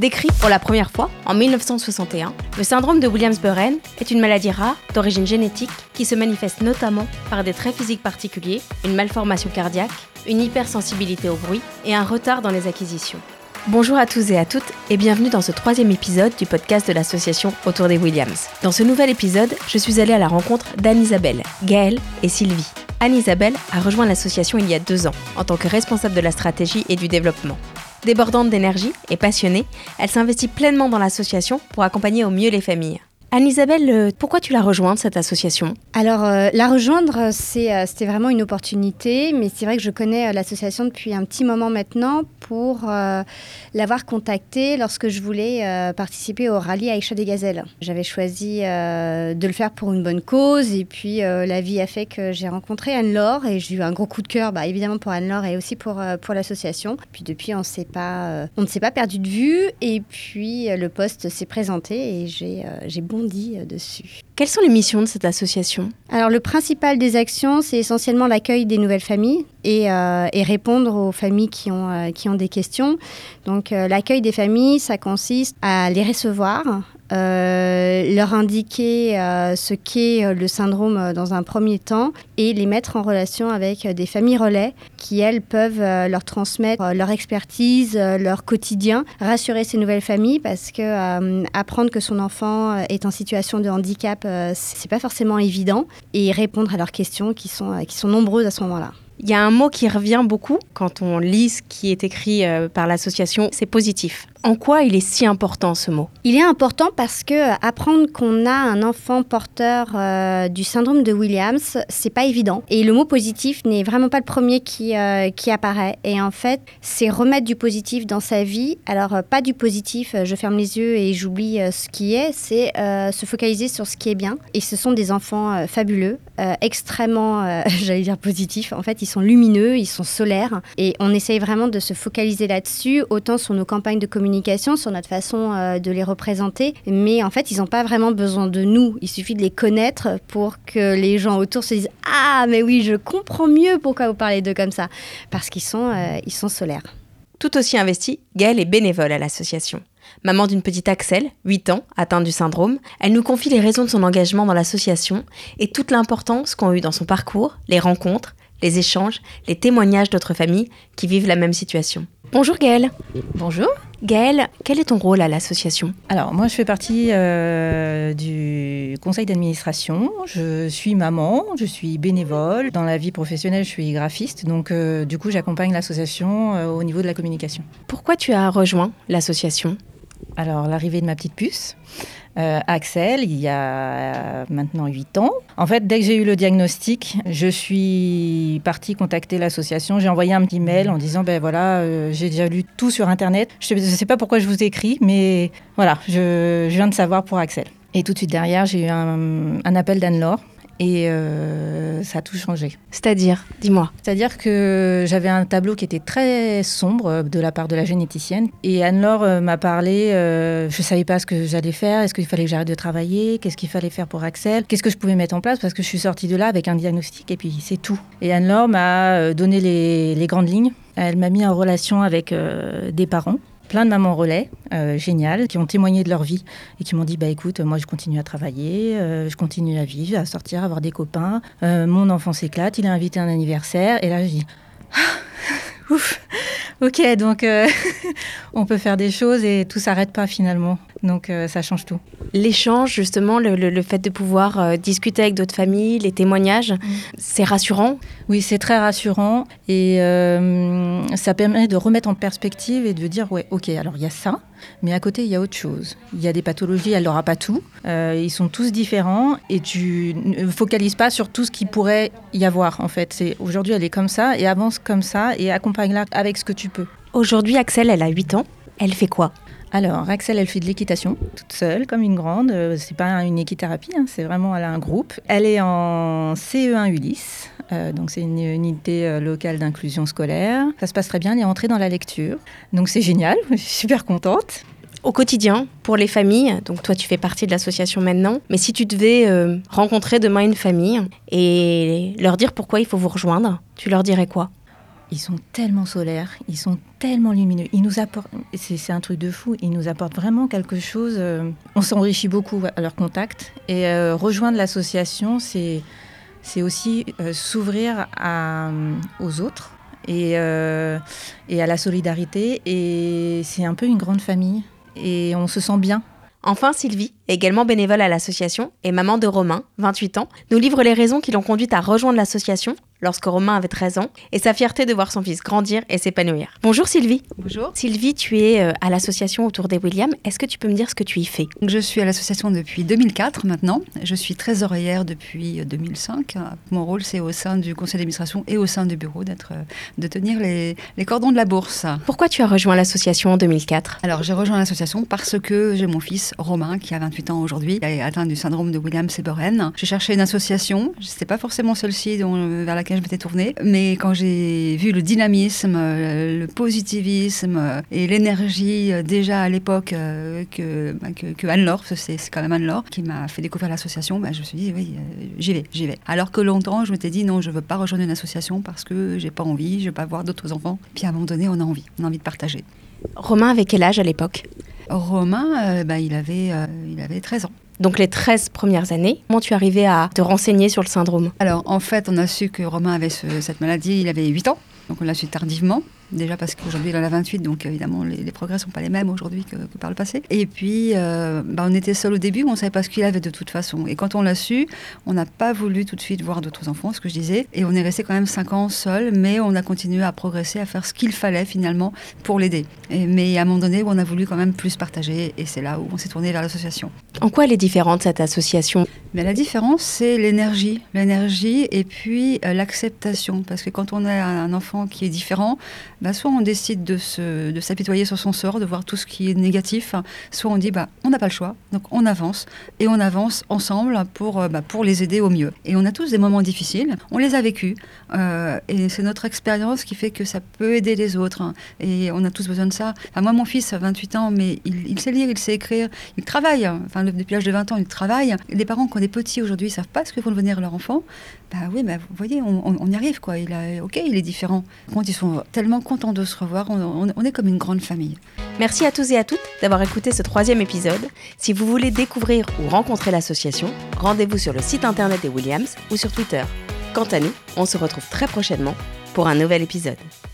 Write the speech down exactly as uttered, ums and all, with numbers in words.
Décrit pour la première fois en mille neuf cent soixante et un, le syndrome de Williams-Burren est une maladie rare d'origine génétique qui se manifeste notamment par des traits physiques particuliers, une malformation cardiaque, une hypersensibilité au bruit et un retard dans les acquisitions. Bonjour à tous et à toutes et bienvenue dans ce troisième épisode du podcast de l'association Autour des Williams. Dans ce nouvel épisode, je suis allée à la rencontre d'Anne-Isabelle, Gaëlle et Sylvie. Anne-Isabelle a rejoint l'association il y a deux ans en tant que responsable de la stratégie et du développement. Débordante d'énergie et passionnée, elle s'investit pleinement dans l'association pour accompagner au mieux les familles. Anne-Isabelle, pourquoi tu l'as rejointe, cette association ? Alors, euh, la rejoindre, c'est, euh, c'était vraiment une opportunité, mais c'est vrai que je connais euh, l'association depuis un petit moment maintenant pour euh, l'avoir contactée lorsque je voulais euh, participer au rallye Aïcha des Gazelles. J'avais choisi euh, de le faire pour une bonne cause, et puis euh, la vie a fait que j'ai rencontré Anne-Laure, et j'ai eu un gros coup de cœur, bah, évidemment pour Anne-Laure et aussi pour, euh, pour l'association. Puis depuis, on s'est pas, euh, on ne s'est pas perdu de vue, et puis euh, le poste s'est présenté, et j'ai, euh, j'ai bondi dessus. Quelles sont les missions de cette association ? Alors, le principal des actions, c'est essentiellement l'accueil des nouvelles familles et, euh, et répondre aux familles qui ont, euh, qui ont des questions. Donc, euh, l'accueil des familles, ça consiste à les recevoir, euh, leur indiquer euh, ce qu'est le syndrome dans un premier temps et les mettre en relation avec des familles relais qui, elles, peuvent euh, leur transmettre euh, leur expertise, euh, leur quotidien, rassurer ces nouvelles familles parce que euh, apprendre que son enfant est en situation de handicap, euh, c'est pas forcément évident, et répondre à leurs questions qui sont, euh, qui sont nombreuses à ce moment-là. Il y a un mot qui revient beaucoup quand on lit ce qui est écrit euh, par l'association, c'est positif. En quoi il est si important, ce mot ? Il est important parce que euh, apprendre qu'on a un enfant porteur euh, du syndrome de Williams, c'est pas évident. Et le mot positif n'est vraiment pas le premier qui, euh, qui apparaît. Et en fait, c'est remettre du positif dans sa vie. Alors, euh, pas du positif, euh, je ferme les yeux et j'oublie euh, ce qui est. C'est euh, se focaliser sur ce qui est bien. Et ce sont des enfants euh, fabuleux, euh, extrêmement, euh, j'allais dire positifs. En fait, ils sont lumineux, ils sont solaires. Et on essaye vraiment de se focaliser là-dessus, autant sur nos campagnes de communication, sur notre façon euh, de les représenter. Mais en fait, ils n'ont pas vraiment besoin de nous. Il suffit de les connaître pour que les gens autour se disent « Ah, mais oui, je comprends mieux pourquoi vous parlez d'eux comme ça. » Parce qu'ils sont, euh, ils sont solaires. Tout aussi investie, Gaëlle est bénévole à l'association. Maman d'une petite Axel, huit ans, atteinte du syndrome, elle nous confie les raisons de son engagement dans l'association et toute l'importance qu'ont eu dans son parcours, les rencontres, les échanges, les témoignages d'autres familles qui vivent la même situation. Bonjour Gaëlle. Bonjour. Gaëlle, quel est ton rôle à l'association ? Alors, moi, je fais partie euh, du conseil d'administration. Je suis maman, je suis bénévole. Dans la vie professionnelle, je suis graphiste. Donc, euh, du coup, j'accompagne l'association euh, au niveau de la communication. Pourquoi tu as rejoint l'association ? Alors, l'arrivée de ma petite puce, euh, Axel, il y a maintenant huit ans. En fait, dès que j'ai eu le diagnostic, je suis partie contacter l'association. J'ai envoyé un petit mail en disant, ben voilà, euh, j'ai déjà lu tout sur Internet. Je ne sais pas pourquoi je vous écris, mais voilà, je, je viens de savoir pour Axel. Et tout de suite derrière, j'ai eu un, un appel d'Anne-Laure. Et euh, ça a tout changé. C'est-à-dire, dis-moi. C'est-à-dire que j'avais un tableau qui était très sombre de la part de la généticienne. Et Anne-Laure m'a parlé, euh, je ne savais pas ce que j'allais faire, est-ce qu'il fallait que j'arrête de travailler, qu'est-ce qu'il fallait faire pour Axel, qu'est-ce que je pouvais mettre en place, parce que je suis sortie de là avec un diagnostic et puis c'est tout. Et Anne-Laure m'a donné les, les grandes lignes. Elle m'a mis en relation avec euh, des parents. Plein de mamans relais, euh, géniales, qui ont témoigné de leur vie et qui m'ont dit bah, « écoute, moi je continue à travailler, euh, je continue à vivre, à sortir, à avoir des copains. Euh, mon enfant s'éclate, il est invité à un anniversaire. » Et là, je dis ah, « ouf, ok, donc euh, on peut faire des choses et tout ne s'arrête pas finalement. » Donc euh, ça change tout. L'échange, justement, le, le, le fait de pouvoir euh, discuter avec d'autres familles, les témoignages, mmh. c'est rassurant ? Oui, c'est très rassurant et euh, ça permet de remettre en perspective et de dire, ouais, ok, alors il y a ça, mais à côté, il y a autre chose. Il y a des pathologies, elle n'aura pas tout. Euh, ils sont tous différents et tu ne focalises pas sur tout ce qu'il pourrait y avoir, en fait. C'est, aujourd'hui, elle est comme ça et avance comme ça et accompagne-la avec ce que tu peux. Aujourd'hui, Axel, elle a huit ans. Elle fait quoi ? Alors, Axel, elle fait de l'équitation, toute seule, comme une grande. Euh, c'est pas une équithérapie, hein, c'est vraiment, elle a un groupe. Elle est en C E un Ulysse, euh, donc c'est une unité euh, locale d'inclusion scolaire. Ça se passe très bien, elle est entrée dans la lecture. Donc c'est génial, je suis super contente. Au quotidien, pour les familles, donc toi tu fais partie de l'association maintenant, mais si tu devais euh, rencontrer demain une famille et leur dire pourquoi il faut vous rejoindre, tu leur dirais quoi ? ils sont tellement solaires, ils sont tellement lumineux. Ils nous apportent, c'est, c'est un truc de fou, ils nous apportent vraiment quelque chose. Euh, on s'enrichit beaucoup à leur contact. Et euh, rejoindre l'association, c'est, c'est aussi euh, s'ouvrir à, aux autres et, euh, et à la solidarité. Et c'est un peu une grande famille. Et on se sent bien. Enfin, Sylvie, également bénévole à l'association et maman de Romain, vingt-huit ans, nous livre les raisons qui l'ont conduite à rejoindre l'association lorsque Romain avait treize ans et sa fierté de voir son fils grandir et s'épanouir. Bonjour Sylvie. Bonjour. Sylvie, tu es euh, à l'association autour des Williams. Est-ce que tu peux me dire ce que tu y fais ? Je suis à l'association depuis deux mille quatre maintenant. Je suis trésorière depuis deux mille cinq. Mon rôle, c'est au sein du conseil d'administration et au sein du bureau d'être, de tenir les, les cordons de la bourse. Pourquoi tu as rejoint l'association en deux mille quatre ? Alors, j'ai rejoint l'association parce que j'ai mon fils Romain qui a vingt-huit ans aujourd'hui. Il est atteint du syndrome de Williams-Séborène. J'ai cherché une association. Ce n'était pas forcément celle-ci dont, vers laquelle je m'étais tournée. Mais quand j'ai vu le dynamisme, le positivisme et l'énergie déjà à l'époque que, que, que Anne-Laure, c'est, c'est quand même Anne-Laure qui m'a fait découvrir l'association, bah je me suis dit oui, j'y vais, j'y vais. Alors que longtemps, je m'étais dit non, je ne veux pas rejoindre une association parce que j'ai pas envie, je ne veux pas voir d'autres enfants. Puis à un moment donné, on a envie, on a envie de partager. Romain avait quel âge à l'époque ? Romain, euh, bah, il, avait, euh, il avait treize ans. Donc les treize premières années, comment tu es arrivée à te renseigner sur le syndrome ? Alors en fait, on a su que Romain avait ce, cette maladie, il avait huit ans, donc on l'a su tardivement. Déjà parce qu'aujourd'hui il en a vingt-huit, donc évidemment les, les progrès ne sont pas les mêmes aujourd'hui que, que par le passé. Et puis euh, bah, on était seuls au début, on ne savait pas ce qu'il avait de toute façon. Et quand on l'a su, on n'a pas voulu tout de suite voir d'autres enfants, ce que je disais. Et on est resté quand même cinq ans seuls, mais on a continué à progresser, à faire ce qu'il fallait finalement pour l'aider. Et, mais à un moment donné, on a voulu quand même plus partager, et c'est là où on s'est tourné vers l'association. En quoi elle est différente cette association ? Mais la différence, c'est l'énergie. L'énergie et puis euh, l'acceptation. Parce que quand on a un enfant qui est différent, bah, soit on décide de, se, de s'apitoyer sur son sort, de voir tout ce qui est négatif, soit on dit bah, on n'a pas le choix, donc on avance. Et on avance ensemble pour, euh, bah, pour les aider au mieux. Et on a tous des moments difficiles, on les a vécus. Euh, et c'est notre expérience qui fait que ça peut aider les autres. Hein, et on a tous besoin de ça. Enfin, moi, mon fils a vingt-huit ans, mais il, il sait lire, il sait écrire, il travaille. Enfin, depuis l'âge de vingt ans, il travaille. Des parents qui ont des petits aujourd'hui, ils ne savent pas ce que vont devenir leur enfant. Bah oui, bah, vous voyez, on, on, on y arrive, quoi. Il a, ok, il est différent. Quand ils sont tellement contents de se revoir, on, on, on est comme une grande famille. Merci à tous et à toutes d'avoir écouté ce troisième épisode. Si vous voulez découvrir ou rencontrer l'association, rendez-vous sur le site internet des Williams ou sur Twitter. Quant à nous, on se retrouve très prochainement pour un nouvel épisode.